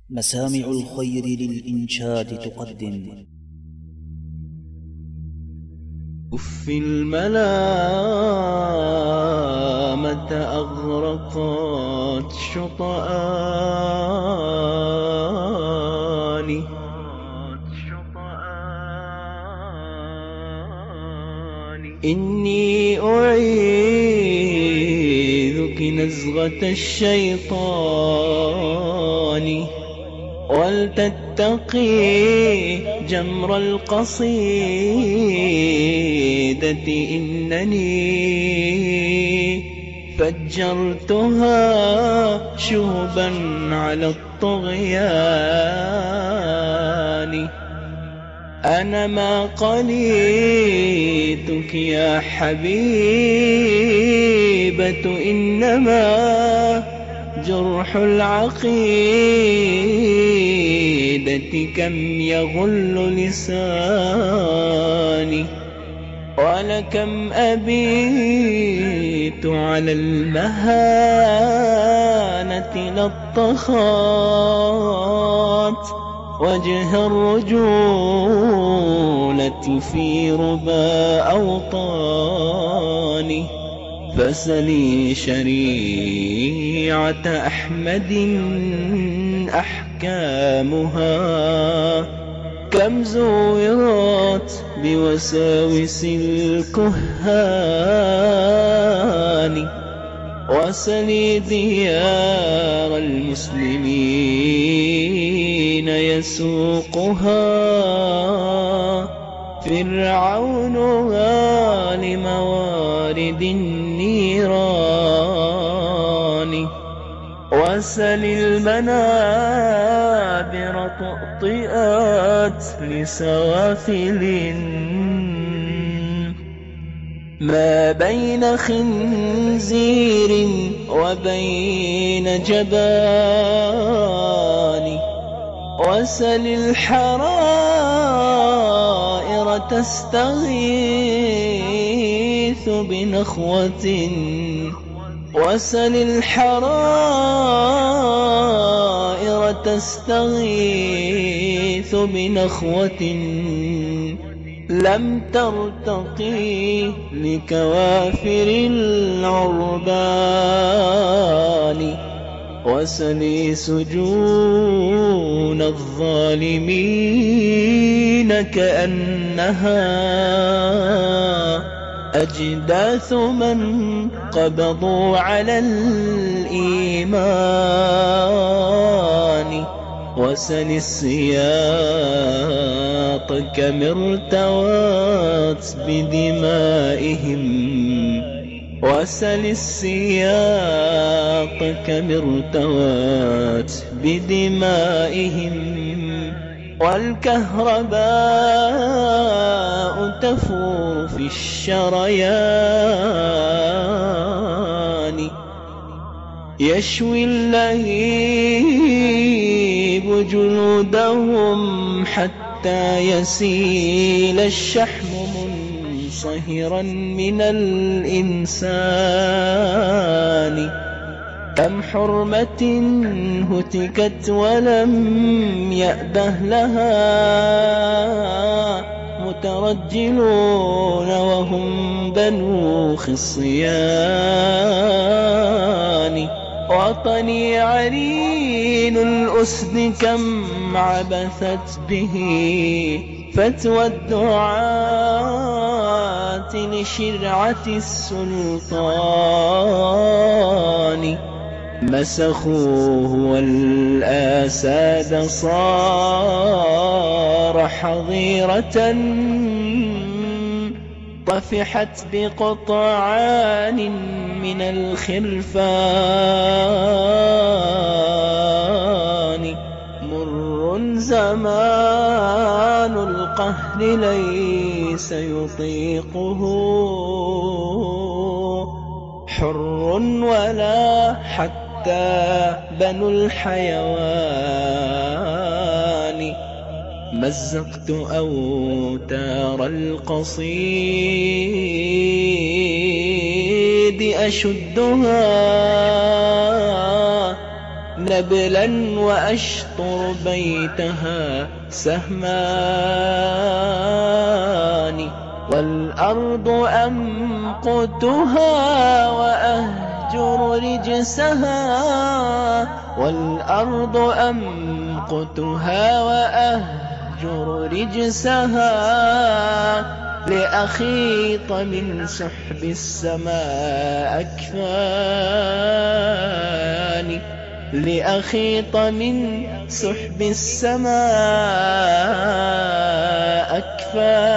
مسامع الخير للإنشاد تقدم. أف الملامة أغرقت شطآني، إني أعيذك نزغة الشيطان، ولتتقي جمر القصيدة، إنني فجرتها شهبا على الطغيان. أنا ما قليتك يا حبيبة، إنما جرح العقيدة كم يغل لساني، ولكم أبيت على المهانة لطخات وجه الرجولة في ربا أوطاني. فسلي شريعة أحمد أحكامها كم زورت بوساوس الكهان، وسلي ديار المسلمين يسوقها فرعون غال موارد النيران. وسل المنابر تؤطئت لسوافل ما بين خنزير وبين جبان. وسل الحرائر تستغيث بنخوة، وسل الحرائر تستغيث بنخوة لم ترتقي لكوافر العربان. وسلي سجون الظالمين كأنها أجداث من قبضوا على الإيمان. وسل السياط كم ارتوت بدمائهم، وسل السياط كم ارتوت بدمائهم. والكهرباء تفور في الشريان، يشوي اللهيب جلودهم حتى يسيل الشحم منصهرا من الإنسان. كم حرمة هتكت ولم يأبه لها مترجلون وهم بنو خصيان. وطني عرين الأسد كم عبثت به فتوى الدعاة لشرعة السلطان. مسخوه والآساد صار حظيرة طفحت بقطعان من الخرفان. مر زمان القهر ليس يطيقه حر ولا حتى بنو الحيوان. مزقت أوتار القصيد أشدها نبلا وأشطر بيتها سهمان، والأرض أمقتها وأهجر رجسها، والأرض أمقتها وأهجر رجسها، لأخيط من سحب السماء أكفاني، لأخيط من سحب السماء أكفاني.